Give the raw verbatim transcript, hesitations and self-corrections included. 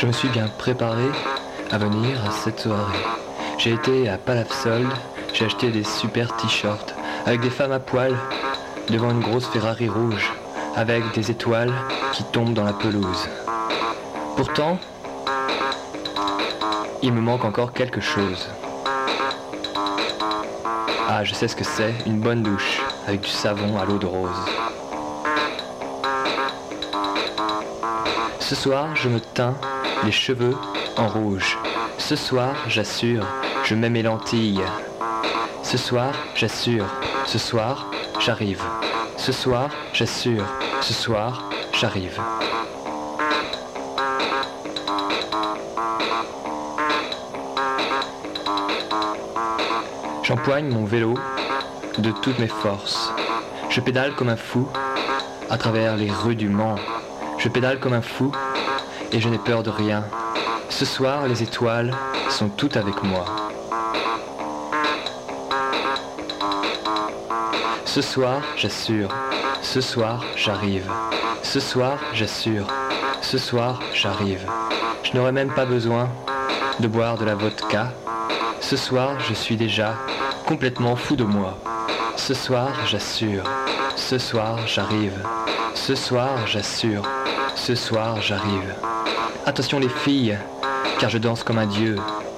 Je me suis bien préparé à venir à cette soirée. J'ai été à Palafsolde, j'ai acheté des super t-shirts avec des femmes à poil devant une grosse Ferrari rouge avec des étoiles qui tombent dans la pelouse. Pourtant, il me manque encore quelque chose. Ah, je sais ce que c'est, une bonne douche avec du savon à l'eau de rose. Ce soir, je me teins les cheveux en rouge. Ce soir, j'assure, je mets mes lentilles. Ce soir, j'assure, ce soir, j'arrive. Ce soir, j'assure, ce soir, j'arrive. J'empoigne mon vélo de toutes mes forces. Je pédale comme un fou à travers les rues du Mans. Je pédale comme un fou et je n'ai peur de rien. Ce soir, les étoiles sont toutes avec moi. Ce soir, j'assure. Ce soir, j'arrive. Ce soir, j'assure. Ce soir, j'arrive. Je n'aurais même pas besoin de boire de la vodka. Ce soir, je suis déjà complètement fou de moi. Ce soir, j'assure. Ce soir, j'arrive. Ce soir, j'assure. Ce soir, j'arrive. Attention les filles, car je danse comme un dieu.